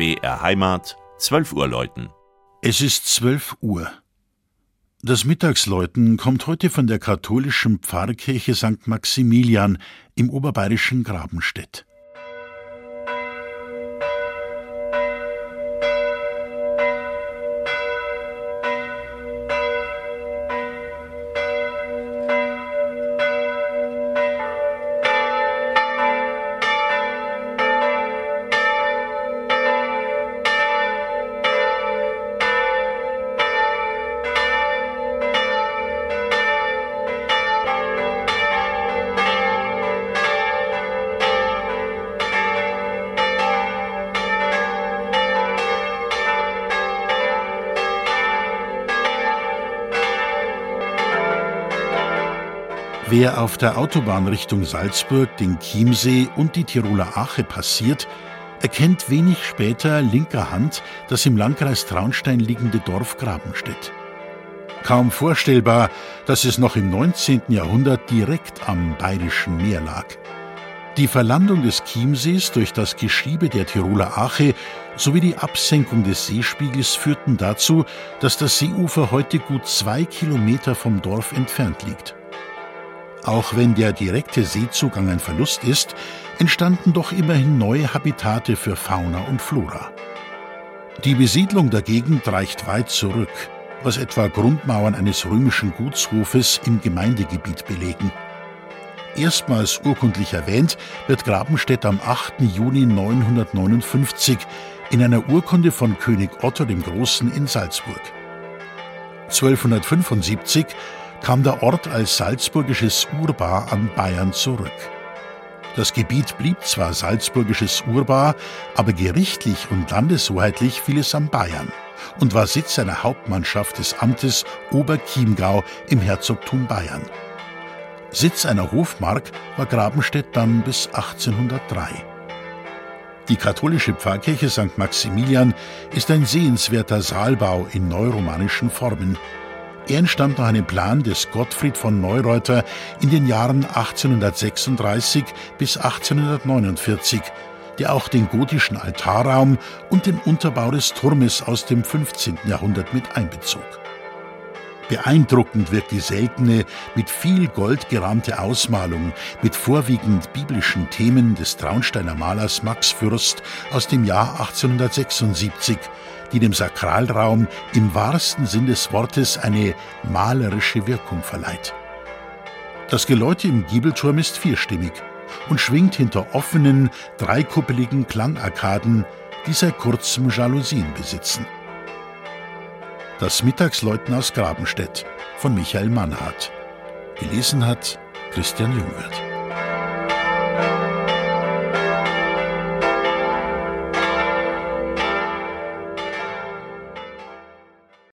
BR Heimat, 12 Uhr läuten. Es ist 12 Uhr. Das Mittagsläuten kommt heute von der katholischen Pfarrkirche St. Maximilian im oberbayerischen Grabenstedt. Wer auf der Autobahn Richtung Salzburg den Chiemsee und die Tiroler Ache passiert, erkennt wenig später linker Hand das im Landkreis Traunstein liegende Dorf Grabenstedt. Kaum vorstellbar, dass es noch im 19. Jahrhundert direkt am Bayerischen Meer lag. Die Verlandung des Chiemsees durch das Geschiebe der Tiroler Ache sowie die Absenkung des Seespiegels führten dazu, dass das Seeufer heute gut 2 Kilometer vom Dorf entfernt liegt. Auch wenn der direkte Seezugang ein Verlust ist, entstanden doch immerhin neue Habitate für Fauna und Flora. Die Besiedlung der Gegend reicht weit zurück, was etwa Grundmauern eines römischen Gutshofes im Gemeindegebiet belegen. Erstmals urkundlich erwähnt wird Grabenstedt am 8. Juni 959 in einer Urkunde von König Otto dem Großen in Salzburg. 1275 kam der Ort als salzburgisches Urbar an Bayern zurück. Das Gebiet blieb zwar salzburgisches Urbar, aber gerichtlich und landeshoheitlich fiel es an Bayern und war Sitz einer Hauptmannschaft des Amtes Oberchiemgau im Herzogtum Bayern. Sitz einer Hofmark war Grabenstedt dann bis 1803. Die katholische Pfarrkirche St. Maximilian ist ein sehenswerter Saalbau in neuromanischen Formen. Er entstand nach einem Plan des Gottfried von Neureuter in den Jahren 1836 bis 1849, der auch den gotischen Altarraum und den Unterbau des Turmes aus dem 15. Jahrhundert mit einbezog. Beeindruckend wirkt die seltene, mit viel Gold gerahmte Ausmalung mit vorwiegend biblischen Themen des Traunsteiner Malers Max Fürst aus dem Jahr 1876, die dem Sakralraum im wahrsten Sinn des Wortes eine malerische Wirkung verleiht. Das Geläute im Giebelturm ist vierstimmig und schwingt hinter offenen, dreikuppeligen Klangarkaden, die seit kurzem Jalousien besitzen. Das Mittagsläuten aus Grabenstedt von Michael Mannhardt. Gelesen hat Christian Jungwirth.